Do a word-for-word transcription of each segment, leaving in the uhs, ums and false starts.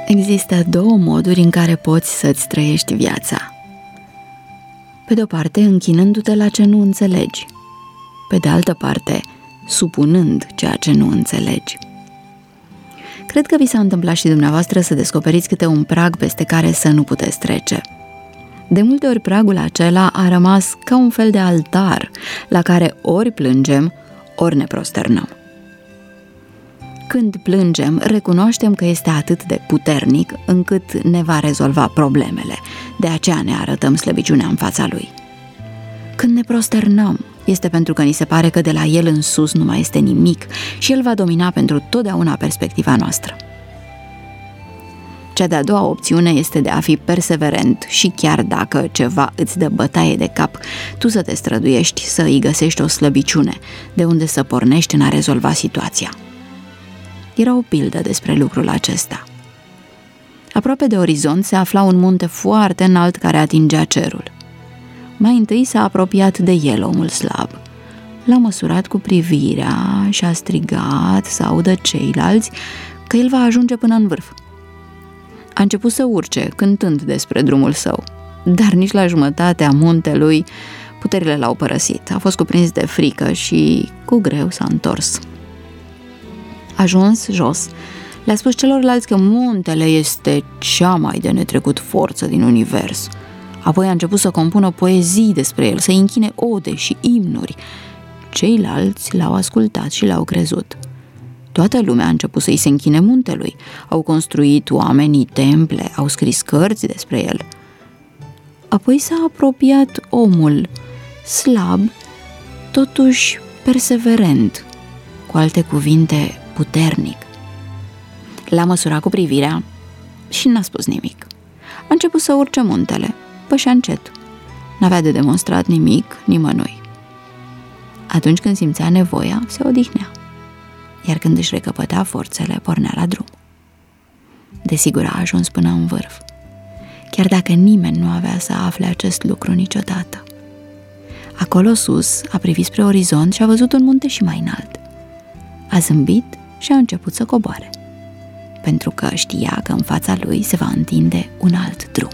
Există două moduri în care poți să-ți trăiești viața. Pe de-o parte, închinându-te la ce nu înțelegi. Pe de altă parte, supunând ceea ce nu înțelegi. Cred că vi s-a întâmplat și dumneavoastră să descoperiți câte un prag peste care să nu puteți trece. De multe ori pragul acela a rămas ca un fel de altar la care ori plângem, ori ne prosternăm. Când plângem, recunoaștem că este atât de puternic încât ne va rezolva problemele, de aceea ne arătăm slăbiciunea în fața lui. Când ne prosternăm, este pentru că ni se pare că de la el în sus nu mai este nimic și el va domina pentru totdeauna perspectiva noastră. Cea de-a doua opțiune este de a fi perseverent și chiar dacă ceva îți dă bătaie de cap, tu să te străduiești să îi găsești o slăbiciune, de unde să pornești în a rezolva situația. Era o pildă despre lucrul acesta. Aproape de orizont se afla un munte foarte înalt care atingea cerul. Mai întâi s-a apropiat de el omul slab. L-a măsurat cu privirea și a strigat să audă ceilalți că el va ajunge până în vârf. A început să urce, cântând despre drumul său, dar nici la jumătatea muntelui puterile l-au părăsit. A fost cuprins de frică și cu greu s-a întors. Ajuns jos, le-a spus celorlalți că muntele este cea mai de netrecut forță din univers. Apoi a început să compună poezii despre el, să închine ode și imnuri. Ceilalți l-au ascultat și l-au crezut. Toată lumea a început să-i se închine muntelui. Au construit oamenii temple, au scris cărți despre el. Apoi s-a apropiat omul, slab, totuși perseverent, cu alte cuvinte, puternic. L-a măsurat cu privirea și n-a spus nimic. A început să urce muntele, pășea încet. N-avea de demonstrat nimic nimănui. Atunci când simțea nevoia, se odihnea. Iar când își recăpătea forțele, pornea la drum. Desigur a ajuns până în vârf, chiar dacă nimeni nu avea să afle acest lucru niciodată. Acolo sus a privit spre orizont și a văzut un munte și mai înalt. A zâmbit și a început să coboare, pentru că știa că în fața lui se va întinde un alt drum.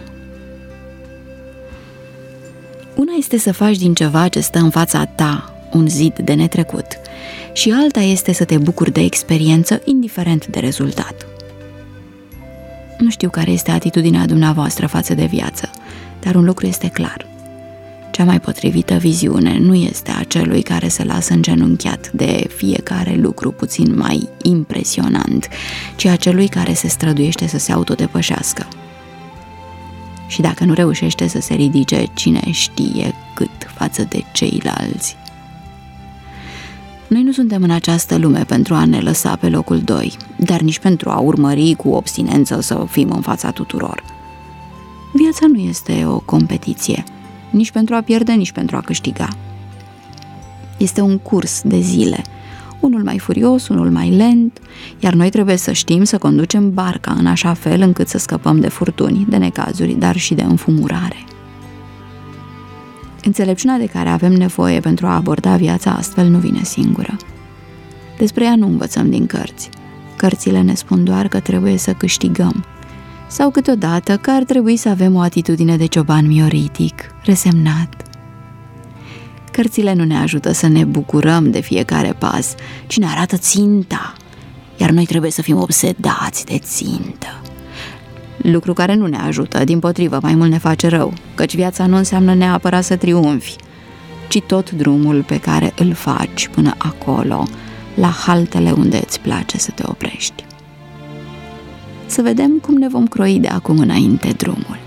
Una este să faci din ceva ce stă în fața ta un zid de netrecut și alta este să te bucuri de experiență, indiferent de rezultat. Nu știu care este atitudinea dumneavoastră față de viață, dar un lucru este clar. Cea mai potrivită viziune nu este a celui care se lasă îngenunchiat de fiecare lucru puțin mai impresionant, ci a celui care se străduiește să se autodepășească. Și dacă nu reușește să se ridice, cine știe cât față de ceilalți. Noi nu suntem în această lume pentru a ne lăsa pe locul doi, dar nici pentru a urmări cu obstinență să fim în fața tuturor. Viața nu este o competiție, nici pentru a pierde, nici pentru a câștiga. Este un curs de zile, unul mai furios, unul mai lent, iar noi trebuie să știm să conducem barca în așa fel încât să scăpăm de furtuni, de necazuri, dar și de înfumurare. Înțelepciunea de care avem nevoie pentru a aborda viața astfel nu vine singură. Despre ea nu învățăm din cărți. Cărțile ne spun doar că trebuie să câștigăm, sau câteodată că ar trebui să avem o atitudine de cioban mioritic, resemnat. Cărțile nu ne ajută să ne bucurăm de fiecare pas, ci ne arată ținta, iar noi trebuie să fim obsedați de țintă. Lucru care nu ne ajută, dimpotrivă, mai mult ne face rău, căci viața nu înseamnă neapărat să triumfi, ci tot drumul pe care îl faci până acolo, la haltele unde îți place să te oprești. Să vedem cum ne vom croi de acum înainte drumul.